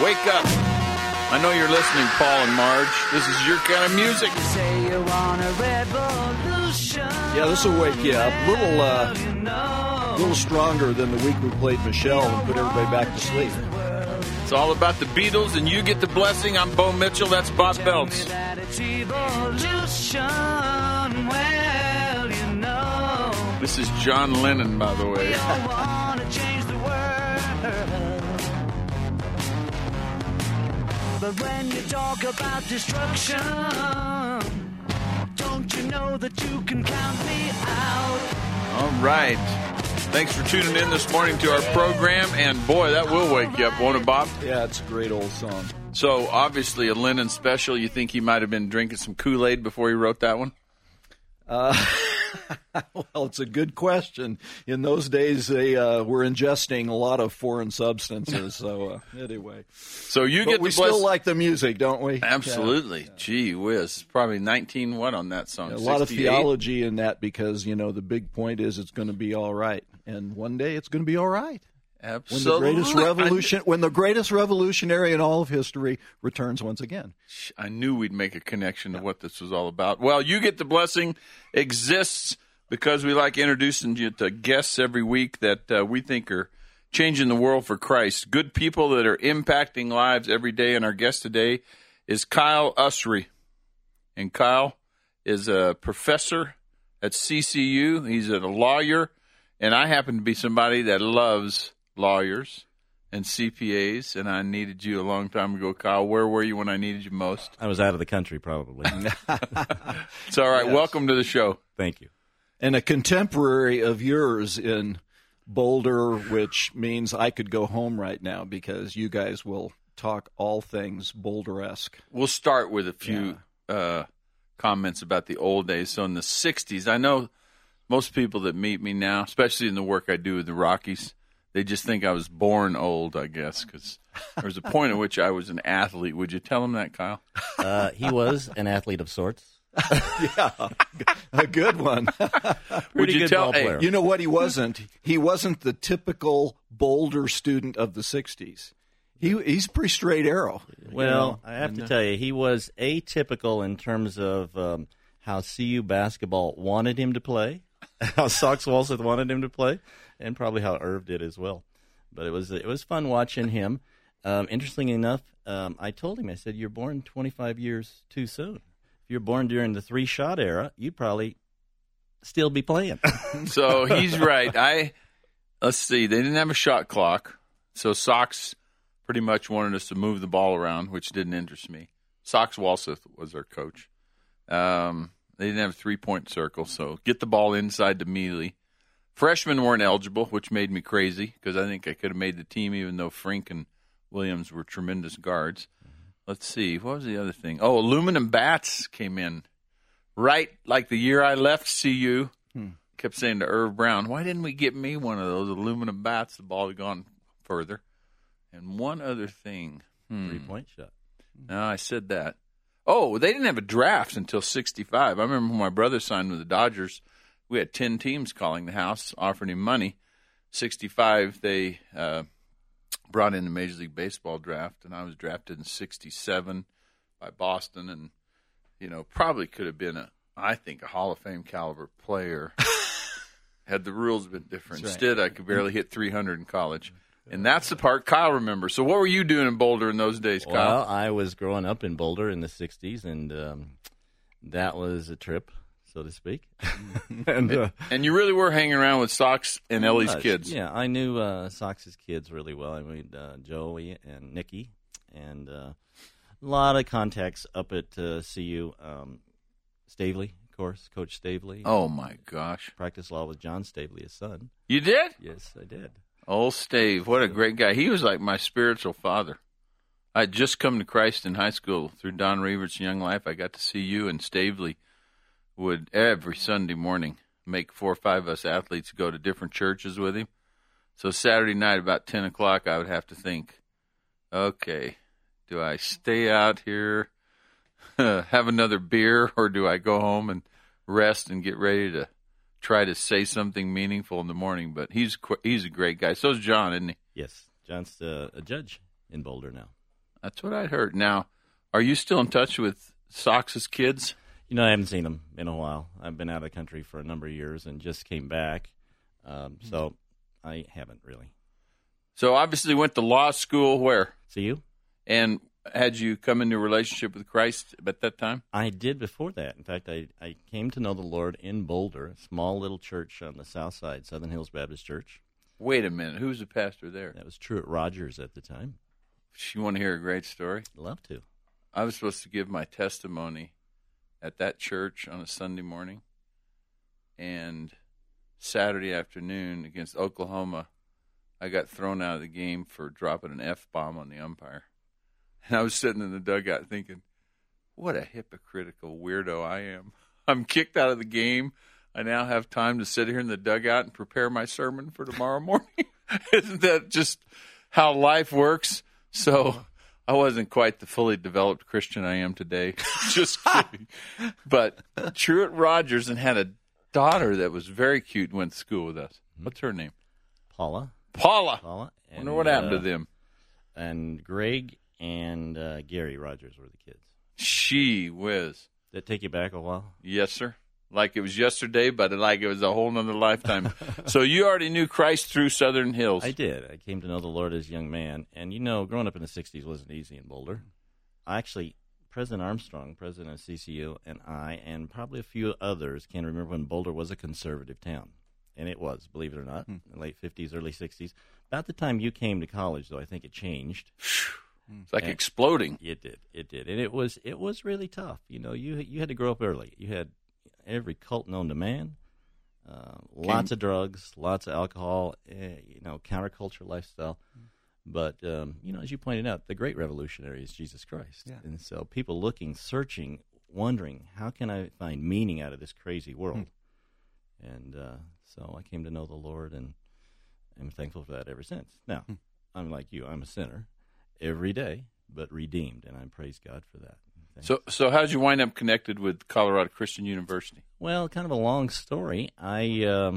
Wake up. I know you're listening, Paul and Marge. This is your kind of music. Yeah, this will wake you up. A little stronger than the week we played Michelle and put everybody back to sleep. It's all about the Beatles, and you get the blessing. I'm Bo Mitchell. That's Bob Belts. This is John Lennon, by the way. But when you talk about destruction, don't you know that you can count me out? All right. Thanks for tuning in this morning to our program. And, boy, that will wake you up, won't it, Bob? Yeah, it's a great old song. So, obviously, a Lennon special. You think he might have been drinking some Kool-Aid before he wrote that one? Well, it's a good question. In those days, they were ingesting a lot of foreign substances. So, anyway. So you get we still like the music, don't we? Absolutely. Yeah. Gee whiz. Probably 19 what on that song? A lot of theology in that because, you know, the big point is it's going to be all right. And one day it's going to be all right. Absolutely. When the greatest revolutionary in all of history returns once again. I knew we'd make a connection to what this was all about. Well, You Get the Blessing exists because we like introducing you to guests every week that we think are changing the world for Christ. Good people that are impacting lives every day. And our guest today is Kyle Usry. And Kyle is a professor at CCU. He's a lawyer. And I happen to be somebody that loves lawyers and CPAs, and I needed you a long time ago, Kyle. Where were you when I needed you most? I was out of the country, probably. It's all right. Yes. Welcome to the show. Thank you. And a contemporary of yours in Boulder, which means I could go home right now because you guys will talk all things Boulder-esque. We'll start with a few comments about the old days. So in the 60s, I know most people that meet me now, especially in the work I do with the Rockies, they just think I was born old, I guess, because there was a point at which I was an athlete. Would you tell them that, Kyle? He was an athlete of sorts. Yeah, a good one. Would you tell? Hey, you know what he wasn't? He wasn't the typical Boulder student of the 60s. He's pretty straight arrow. Well, I have to tell you, he was atypical in terms of how CU basketball wanted him to play, how Sox Walseth wanted him to play, and probably how Irv did as well. But it was fun watching him. Interestingly enough, I told him, I said, you're born 25 years too soon. If you're born during the three-shot era, you'd probably still be playing. So he's right. Let's see, they didn't have a shot clock, so Sox pretty much wanted us to move the ball around, which didn't interest me. Sox Walseth was our coach. They didn't have a three-point circle, so get the ball inside to Mealy. Freshmen weren't eligible, which made me crazy because I think I could have made the team even though Frink and Williams were tremendous guards. Let's see. What was the other thing? Oh, aluminum bats came in. Right like the year I left CU. Kept saying to Irv Brown, why didn't we get me one of those aluminum bats? The ball had gone further. And one other thing. Three-point shot. No, I said that. Oh, they didn't have a draft until 65. I remember when my brother signed with the Dodgers, we had 10 teams calling the house, offering him money. 65, they brought in the Major League Baseball draft, and I was drafted in 67 by Boston, and, you know, probably could have been, I think, a Hall of Fame caliber player had the rules been different. That's right. Instead, I could barely hit 300 in college. And that's the part Kyle remembers. So what were you doing in Boulder in those days, Kyle? Well, I was growing up in Boulder in the 60s, and that was a trip, so to speak. and you really were hanging around with Sox and Ellie's kids. Yeah, I knew Sox's kids really well. I mean, Joey and Nikki, and a lot of contacts up at CU. Stavely, of course, Coach Stavely. Oh, my gosh. Practiced law with John Stavely, his son. You did? Yes, I did. Old Stave, what a great guy. He was like my spiritual father. I had just come to Christ in high school through Don Reavert's Young Life. I got to see you, and Stavely would every Sunday morning make 4 or 5 of us athletes go to different churches with him. So Saturday night about 10 o'clock, I would have to think, okay, do I stay out here, have another beer, or do I go home and rest and get ready to try to say something meaningful in the morning? But he's a great guy. So is John, isn't he? Yes, John's a judge in Boulder now. That's what I heard. Now, are you still in touch with Sox's kids? You know, I haven't seen them in a while. I've been out of the country for a number of years and just came back. So I haven't really. So obviously went to law school where? See you? And had you come into a relationship with Christ at that time? I did before that. In fact, I came to know the Lord in Boulder, a small little church on the south side, Southern Hills Baptist Church. Wait a minute. Who's the pastor there? That was Truett Rogers at the time. You want to hear a great story? Love to. I was supposed to give my testimony at that church on a Sunday morning, and Saturday afternoon against Oklahoma, I got thrown out of the game for dropping an F-bomb on the umpire. And I was sitting in the dugout thinking, what a hypocritical weirdo I am. I'm kicked out of the game. I now have time to sit here in the dugout and prepare my sermon for tomorrow morning. Isn't that just how life works? So I wasn't quite the fully developed Christian I am today. Just kidding. But Truett Rogers and had a daughter that was very cute and went to school with us. What's her name? Paula. Wonder And, what happened to them. And Greg and Gary Rogers were the kids. She whiz. Did that take you back a while? Yes, sir. Like it was yesterday, but like it was a whole nother lifetime. So you already knew Christ through Southern Hills. I did. I came to know the Lord as a young man. And, you know, growing up in the 60s wasn't easy in Boulder. President Armstrong, president of CCU, and I, and probably a few others, can remember when Boulder was a conservative town. And it was, believe it or not, in the late 50s, early 60s. About the time you came to college, though, I think it changed. It's like exploding. It did. And it was really tough. You know, you had to grow up early. You had every cult known to man, lots of drugs, lots of alcohol, counterculture lifestyle. But, as you pointed out, the great revolutionary is Jesus Christ. Yeah. And so people looking, searching, wondering, how can I find meaning out of this crazy world? And so I came to know the Lord, and I'm thankful for that ever since. Now, I'm like you. I'm a sinner every day, but redeemed, and I praise God for that. So how'd you wind up connected with Colorado Christian University? Well, kind of a long story. I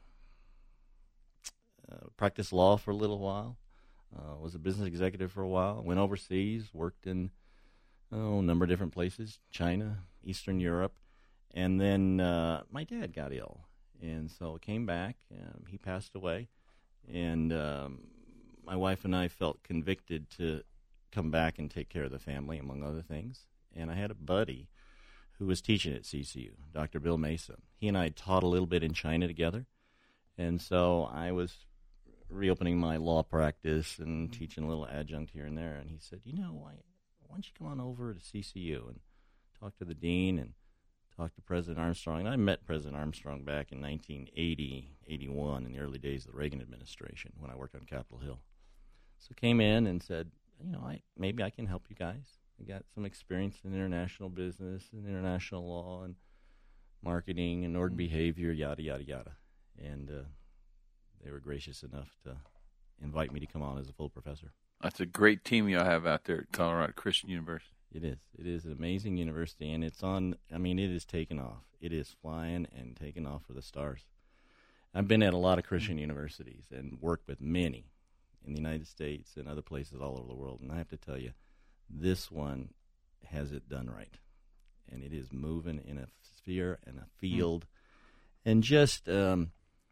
practiced law for a little while, was a business executive for a while, went overseas, worked in a number of different places, China, Eastern Europe, and then my dad got ill, and so came back. He passed away, and my wife and I felt convicted to come back and take care of the family, among other things. And I had a buddy who was teaching at CCU, Dr. Bill Mesa. He and I taught a little bit in China together. And so I was reopening my law practice and teaching a little adjunct here and there. And he said, why don't you come on over to CCU and talk to the dean and talk to President Armstrong. And I met President Armstrong back in 1980, 81, in the early days of the Reagan administration when I worked on Capitol Hill. So came in and said, maybe I can help you guys. I got some experience in international business and international law and marketing and ordered behavior, yada, yada, yada. And they were gracious enough to invite me to come on as a full professor. That's a great team you have out there at Colorado Christian University. It is. It is an amazing university, and it's on, it is taking off. It is flying and taking off for the stars. I've been at a lot of Christian universities and worked with many in the United States and other places all over the world, and I have to tell you, this one has it done right, and it is moving in a sphere and a field, and just the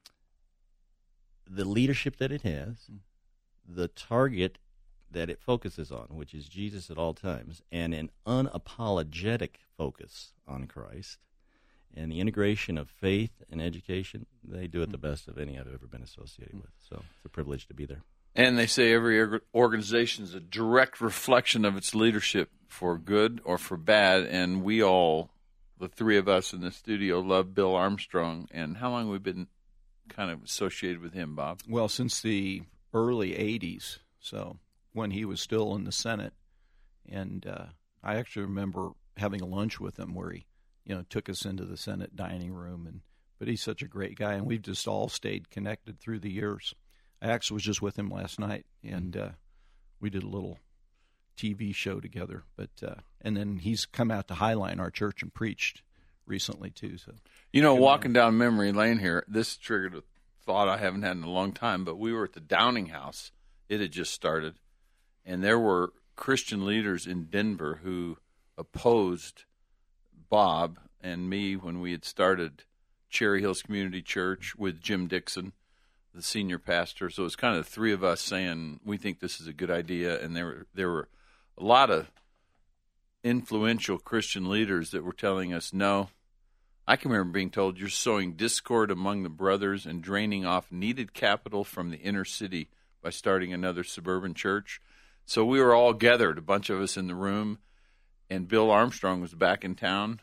leadership that it has, the target that it focuses on, which is Jesus at all times, and an unapologetic focus on Christ, and the integration of faith and education, they do it the best of any I've ever been associated with. So it's a privilege to be there. And they say every organization is a direct reflection of its leadership for good or for bad. And we all, the three of us in the studio, love Bill Armstrong. And how long have we been kind of associated with him, Bob? Well, since the early 80s, so when he was still in the Senate. And I actually remember having a lunch with him where he, took us into the Senate dining room. But he's such a great guy, and we've just all stayed connected through the years. I actually was just with him last night, and we did a little TV show together. But and then he's come out to Highline, our church, and preached recently too. So walking down memory lane here, this triggered a thought I haven't had in a long time. But we were at the Downing House; it had just started, and there were Christian leaders in Denver who opposed Bob and me when we had started Cherry Hills Community Church with Jim Dixon, the senior pastor. So it was kind of the three of us saying we think this is a good idea, and there were a lot of influential Christian leaders that were telling us no. I can remember being told you're sowing discord among the brothers and draining off needed capital from the inner city by starting another suburban church. So we were all gathered, a bunch of us in the room, and Bill Armstrong was back in town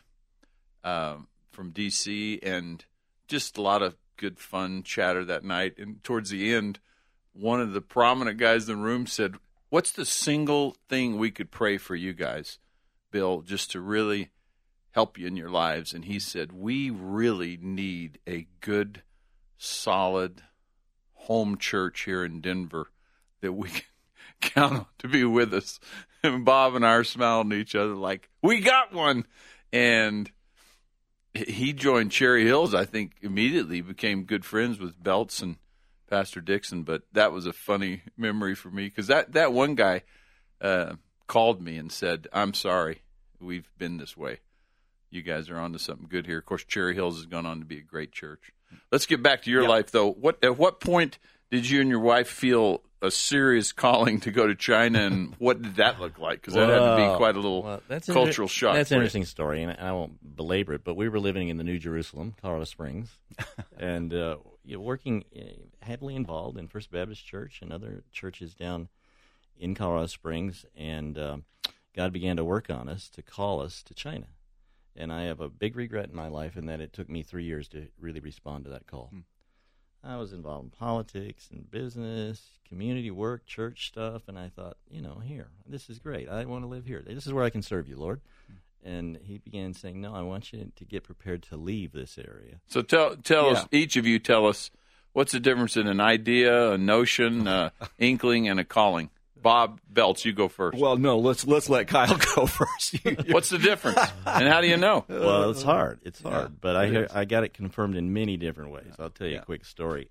from D.C., and just a lot of good fun chatter that night. And towards the end, one of the prominent guys in the room said, "What's the single thing we could pray for you guys, Bill, just to really help you in your lives?" And he said, "We really need a good, solid home church here in Denver that we can count on to be with us." And Bob and I are smiling at each other like, we got one. And he joined Cherry Hills, I think, immediately, became good friends with Belts and Pastor Dixon. But that was a funny memory for me because that one guy called me and said, "I'm sorry, we've been this way. You guys are on to something good here." Of course, Cherry Hills has gone on to be a great church. Let's get back to your life, though. At what point did you and your wife feel a serious calling to go to China, and what did that look like? Because that had to be quite a little cultural shock. That's an interesting story, and I won't belabor it, but we were living in the New Jerusalem, Colorado Springs, and working heavily involved in First Baptist Church and other churches down in Colorado Springs, and God began to work on us to call us to China. And I have a big regret in my life in that it took me 3 years to really respond to that call. I was involved in politics and business, community work, church stuff, and I thought, here, this is great. I want to live here. This is where I can serve you, Lord. And he began saying, no, I want you to get prepared to leave this area. So tell us, each of you tell us, what's the difference in an idea, a notion, inkling, and a calling? Bob Belts, you go first. Well, no, let's let Kyle go first. What's the difference, and how do you know? Well, it's hard. It's hard, but I got it confirmed in many different ways. I'll tell you a quick story.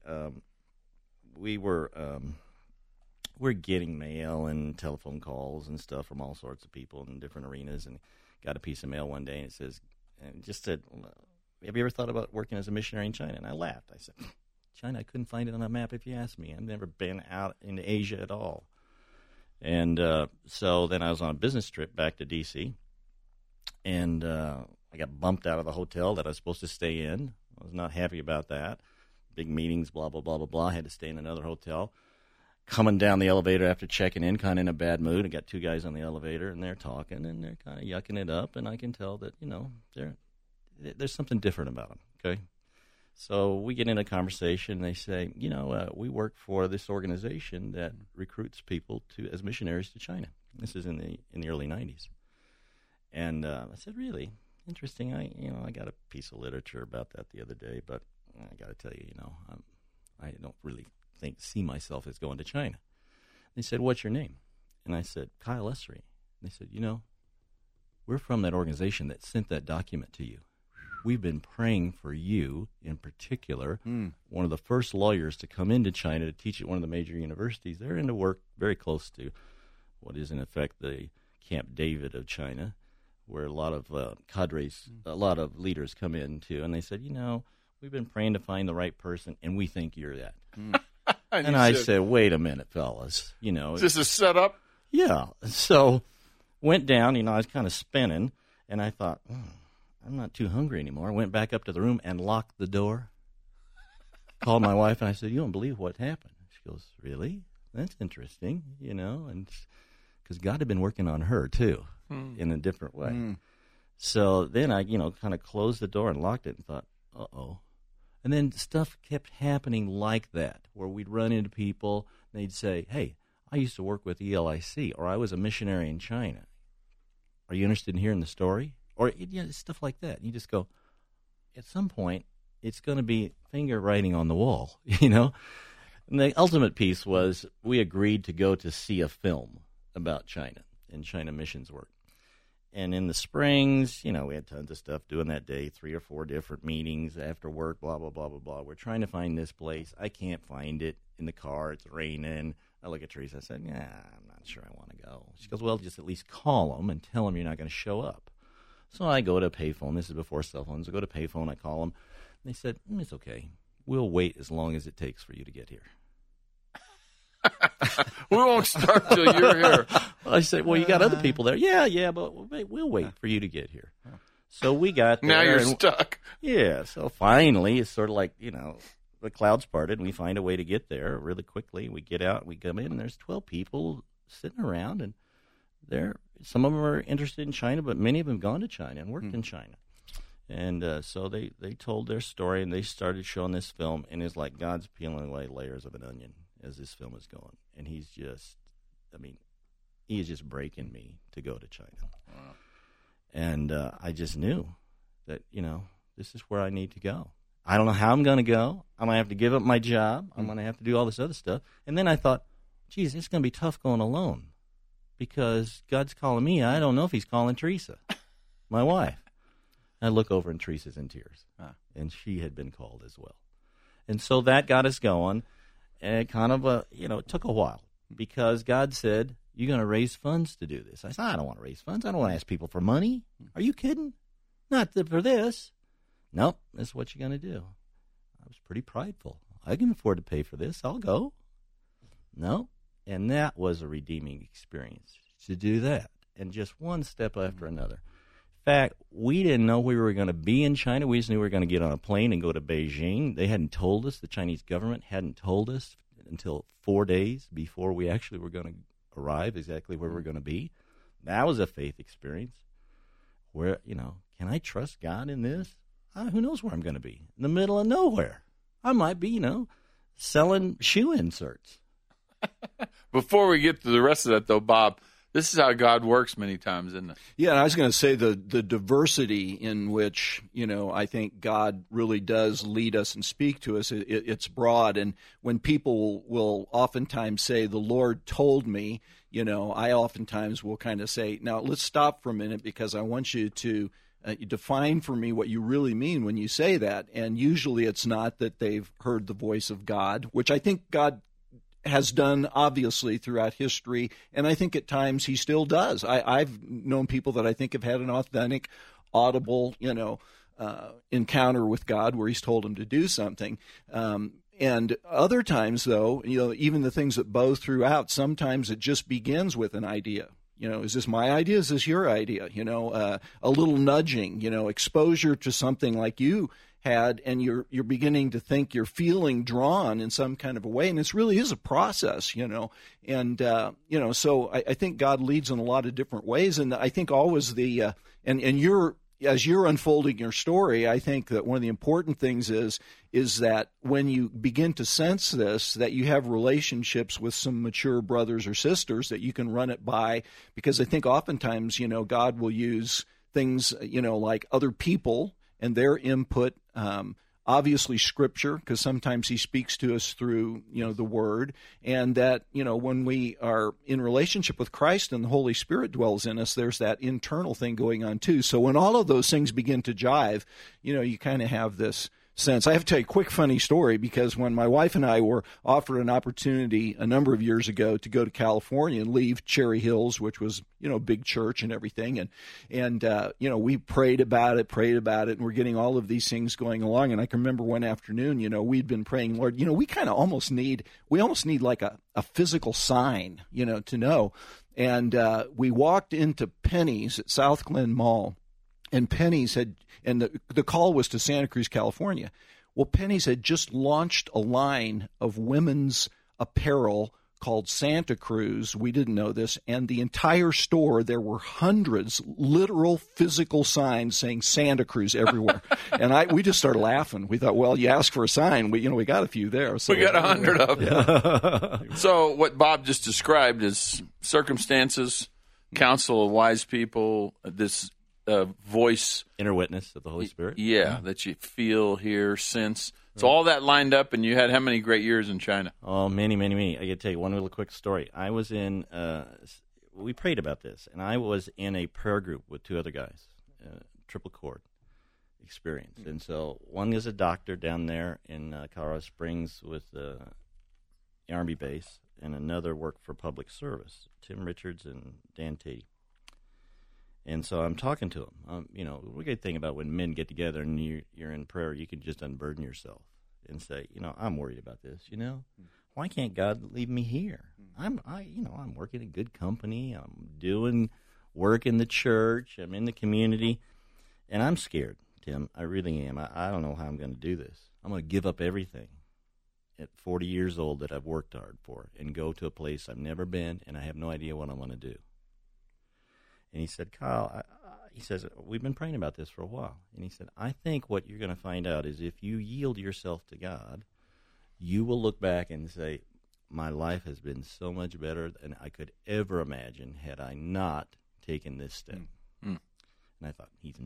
We're getting mail and telephone calls and stuff from all sorts of people in different arenas, and got a piece of mail one day, and it says, and just said, "Have you ever thought about working as a missionary in China?" And I laughed. I said, "China? I couldn't find it on a map if you asked me. I've never been out in Asia at all." And so then I was on a business trip back to D.C., and I got bumped out of the hotel that I was supposed to stay in. I was not happy about that. Big meetings, blah, blah, blah, blah, blah. I had to stay in another hotel. Coming down the elevator after checking in, kind of in a bad mood. I got two guys on the elevator, and they're talking, and they're kind of yucking it up, and I can tell that, there's something different about them, okay? So we get in a conversation, and they say, we work for this organization that recruits people as missionaries to China. This is in the early 90s. And I said, really? Interesting. I got a piece of literature about that the other day, but I got to tell you, I don't really see myself as going to China. They said, "What's your name?" And I said, "Kyle Essery." They said, we're from that organization that sent that document to you. We've been praying for you in particular. One of the first lawyers to come into China to teach at one of the major universities. They're into work very close to what is in effect the Camp David of China, where a lot of cadres, a lot of leaders come in too. And they said, we've been praying to find the right person, and we think you're that. And I said, wait a minute, fellas. Is this a setup? Yeah. So went down, I was kind of spinning, and I thought, I'm not too hungry anymore. I went back up to the room and locked the door. Called my wife, and I said, "You don't believe what happened." She goes, "Really? That's interesting," and because God had been working on her, too, in a different way. So then I, kind of closed the door and locked it and thought, uh-oh. And then stuff kept happening like that, where we'd run into people, and they'd say, "Hey, I used to work with ELIC, or I was a missionary in China. Are you interested in hearing the story?" Or stuff like that. You just go, at some point, it's going to be finger writing on the wall, And the ultimate piece was we agreed to go to see a film about China and China missions work. And in the Springs, we had tons of stuff doing that day, 3 or 4 different meetings after work, blah, blah, blah, blah, blah. We're trying to find this place. I can't find it in the car. It's raining. I look at Teresa. I said, I'm not not sure I want to go. She goes, well, just at least call them and tell them you're not going to show up. So I go to a payphone. This is before cell phones. I go to payphone. I call them. They said, it's okay. We'll wait as long as it takes for you to get here. We won't start till you're here. I said, well, you got other people there. Yeah, but we'll wait for you to get here. So we got there. Now you're stuck. Yeah, so finally, it's sort of like, the clouds parted, and we find a way to get there really quickly. We get out, we come in, and there's 12 people sitting around, and some of them are interested in China, but many of them have gone to China and worked in China. And so they told their story, and they started showing this film, and it's like God's peeling away layers of an onion as this film is going. And he is just breaking me to go to China. Wow. And I just knew that, this is where I need to go. I don't know how I'm going to go. I'm going to have to give up my job. I'm going to have to do all this other stuff. And then I thought, geez, it's going to be tough going alone because God's calling me. I don't know if he's calling Teresa, my wife. I look over and Teresa's in tears, and she had been called as well. And so that got us going, and it kind of, it took a while because God said, you're going to raise funds to do this. I said, I don't want to raise funds. I don't want to ask people for money. Are you kidding? Not for this. Nope, that's what you're going to do. I was pretty prideful. I can afford to pay for this. I'll go. No, and that was a redeeming experience to do that, and just one step after another. In fact, we didn't know we were going to be in China. We just knew we were going to get on a plane and go to Beijing. They hadn't told us. The Chinese government hadn't told us until 4 days before we actually were going to arrive exactly where we're going to be. That was a faith experience where, can I trust God in this? Who knows where I'm going to be? In the middle of nowhere. I might be, selling shoe inserts. Before we get to the rest of that, though, Bob, this is how God works many times, isn't it? Yeah, and I was going to say the diversity in which, I think God really does lead us and speak to us, it's broad. And when people will oftentimes say, the Lord told me, I oftentimes will kind of say, now let's stop for a minute because I want you to define for me what you really mean when you say that. And usually it's not that they've heard the voice of God, which I think God has done obviously throughout history, and I think at times he still does. I've known people that I think have had an authentic, audible, encounter with God where he's told them to do something. And other times, though, even the things that Bo threw out, sometimes it just begins with an idea. Is this my idea? Is this your idea? A little nudging, exposure to something like you had, and you're beginning to think you're feeling drawn in some kind of a way, and this really is a process, and so I think God leads in a lot of different ways, and I think always as you're unfolding your story, I think that one of the important things is that when you begin to sense this, that you have relationships with some mature brothers or sisters that you can run it by, because I think oftentimes, God will use things, like other people and their input, obviously Scripture, because sometimes he speaks to us through, the Word, and that, when we are in relationship with Christ and the Holy Spirit dwells in us, there's that internal thing going on too. So when all of those things begin to jive, you kind of have this sense. I have to tell you a quick funny story, because when my wife and I were offered an opportunity a number of years ago to go to California and leave Cherry Hills, which was, big church and everything, and we prayed about it, and we're getting all of these things going along. And I can remember one afternoon, we'd been praying, Lord, we kind of almost need like a physical sign, to know. And we walked into Penny's at South Glen Mall. And Penny's the call was to Santa Cruz, California. Well, Penny's had just launched a line of women's apparel called Santa Cruz. We didn't know this. And the entire store, there were hundreds, literal physical signs saying Santa Cruz everywhere. And we just started laughing. We thought, well, you asked for a sign. We got a few there. So we got 100 of them. Yeah. So what Bob just described is circumstances, counsel of wise people, this voice, inner witness of the Holy Spirit. Yeah, that you feel, hear, sense. So all that lined up, and you had how many great years in China? Oh, many, many, many. I got to tell you one little quick story. I was in, we prayed about this, and I was in a prayer group with two other guys, triple cord experience. And so one is a doctor down there in Colorado Springs with the Army base, and another worked for public service, Tim Richards and Dan Tatey. And so I'm talking to him. The great thing about when men get together and you're in prayer, you can just unburden yourself and say, I'm worried about this. Why can't God leave me here? I'm working in good company. I'm doing work in the church. I'm in the community, and I'm scared, Tim. I really am. I don't know how I'm going to do this. I'm going to give up everything at 40 years old that I've worked hard for and go to a place I've never been, and I have no idea what I'm going to do. And he said, Kyle, he says, we've been praying about this for a while. And he said, I think what you're going to find out is if you yield yourself to God, you will look back and say, my life has been so much better than I could ever imagine had I not taken this step. And I thought, he's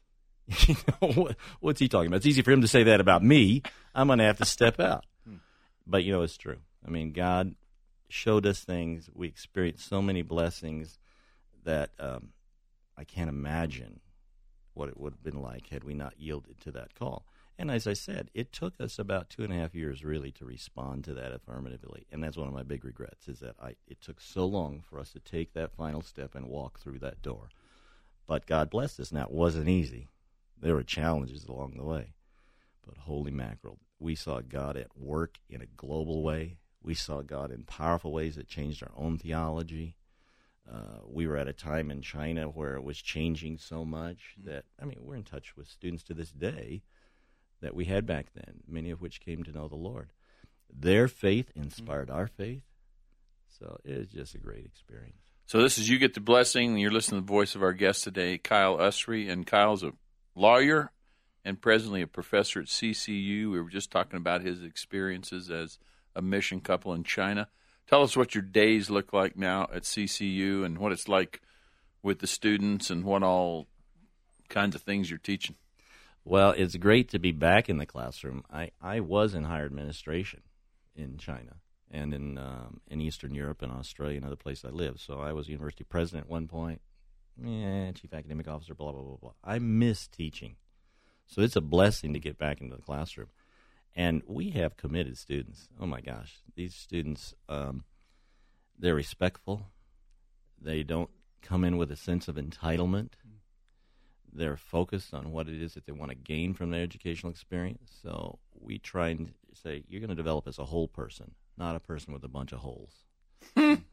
nuts. What's he talking about? It's easy for him to say that about me. I'm going to have to step out. But, it's true. I mean, God showed us things. We experienced so many blessings that I can't imagine what it would have been like had we not yielded to that call. And as I said, it took us about 2.5 years really to respond to that affirmatively. And that's one of my big regrets is that it took so long for us to take that final step and walk through that door. But God blessed us. Now, it wasn't easy. There were challenges along the way. But holy mackerel, we saw God at work in a global way. We saw God in powerful ways that changed our own theology. We were at a time in China where it was changing so much that, we're in touch with students to this day that we had back then, many of which came to know the Lord. Their faith inspired our faith. So it was just a great experience. So this is You Get the Blessing, and you're listening to the voice of our guest today, Kyle Usry. And Kyle's a lawyer and presently a professor at CCU. We were just talking about his experiences as a mission couple in China. Tell us what your days look like now at CCU and what it's like with the students and what all kinds of things you're teaching. Well, it's great to be back in the classroom. I was in higher administration in China and in Eastern Europe and Australia and other places I lived. So I was university president at one point, chief academic officer, blah, blah, blah, blah. I miss teaching. So it's a blessing to get back into the classroom. And we have committed students. Oh, my gosh. These students, they're respectful. They don't come in with a sense of entitlement. They're focused on what it is that they want to gain from their educational experience. So we try and say, you're going to develop as a whole person, not a person with a bunch of holes. And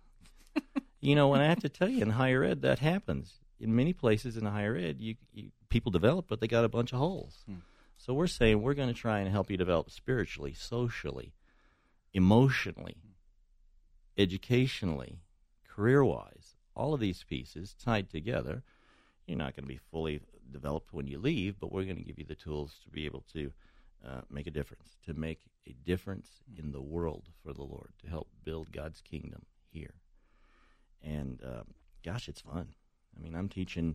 I have to tell you, in higher ed, that happens. In many places in higher ed, people develop, but they got a bunch of holes. So we're saying we're going to try and help you develop spiritually, socially, emotionally, educationally, career-wise, all of these pieces tied together. You're not going to be fully developed when you leave, but we're going to give you the tools to be able to make a difference, to make a difference in the world for the Lord, to help build God's kingdom here. And, gosh, it's fun. I'm teaching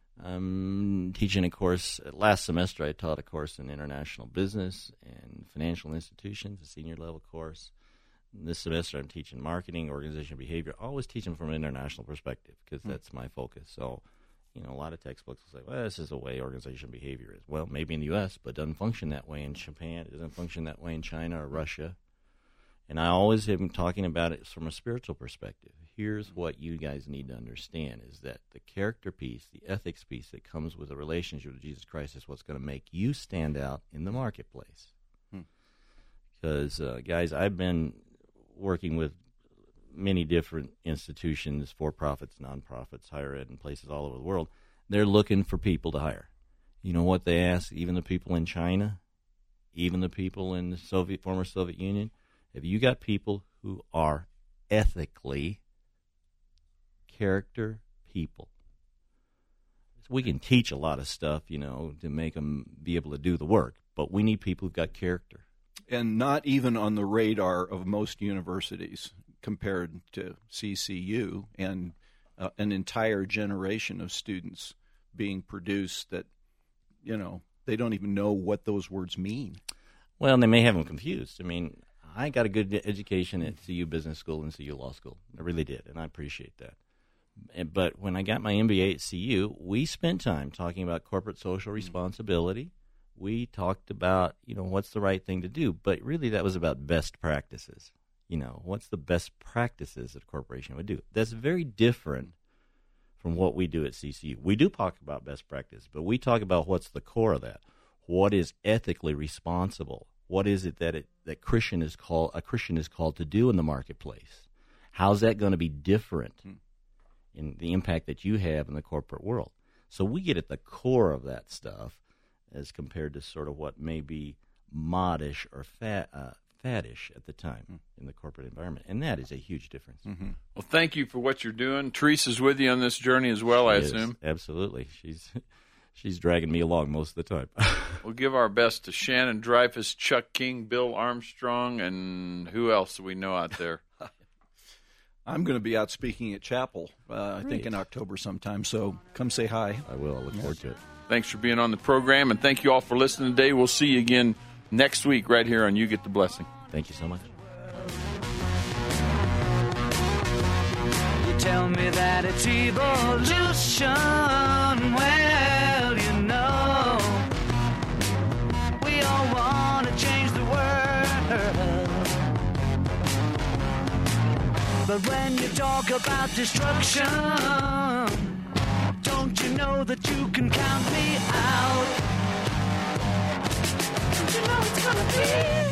a course. Last semester I taught a course in international business and financial institutions, a senior level course. This semester I'm teaching marketing, organizational behavior. I always teach them from an international perspective because that's my focus. So, a lot of textbooks will say, well, this is the way organizational behavior is. Well, maybe in the U.S., but it doesn't function that way in Japan. It doesn't function that way in China or Russia. And I always am talking about it from a spiritual perspective. Here's what you guys need to understand is that the character piece, the ethics piece that comes with a relationship with Jesus Christ is what's going to make you stand out in the marketplace. Because, guys, I've been working with many different institutions, for-profits, non-profits, higher ed, and places all over the world. They're looking for people to hire. You know what they ask, even the people in China, even the people in the former Soviet Union? Have you got people who are ethically character people? We can teach a lot of stuff, to make them be able to do the work, but we need people who've got character. And not even on the radar of most universities compared to CCU and an entire generation of students being produced that, they don't even know what those words mean. Well, and they may have them confused. I got a good education at CU Business School and CU Law School. I really did, and I appreciate that. But when I got my MBA at CU, we spent time talking about corporate social responsibility. We talked about, what's the right thing to do. But really that was about best practices. what's the best practices that a corporation would do? That's very different from what we do at CCU. We do talk about best practice, but we talk about what's the core of that. What is ethically responsible? What is it that a Christian is called to do in the marketplace? How's that going to be different in the impact that you have in the corporate world? So we get at the core of that stuff as compared to sort of what may be modish or faddish at the time in the corporate environment. And that is a huge difference. Mm-hmm. Well, thank you for what you're doing. Teresa's with you on this journey as well, I assume. Absolutely. She's dragging me along most of the time. We'll give our best to Shannon Dreyfus, Chuck King, Bill Armstrong, and who else do we know out there? I'm going to be out speaking at Chapel, I think in October sometime, so come say hi. I will. I look forward to it. Thanks for being on the program, and thank you all for listening today. We'll see you again next week right here on You Get the Blessing. Thank you so much. You tell me that it's evolution. Well, you know, we all want to change the world. But when you talk about destruction, don't you know that you can count me out? Don't you know it's gonna be